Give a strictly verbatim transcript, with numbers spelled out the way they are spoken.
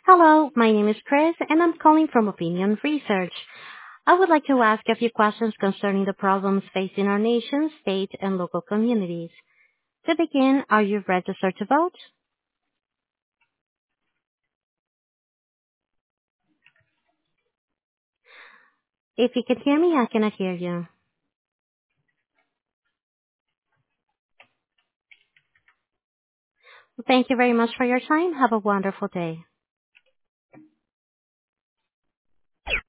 Hello, my name is Chris, and I'm calling from Opinion Research. I would like to ask a few questions concerning the problems facing our nation, state, and local communities. To begin, are you registered to vote? If you can hear me, I cannot hear you. Thank you very much for your time. Have a wonderful day.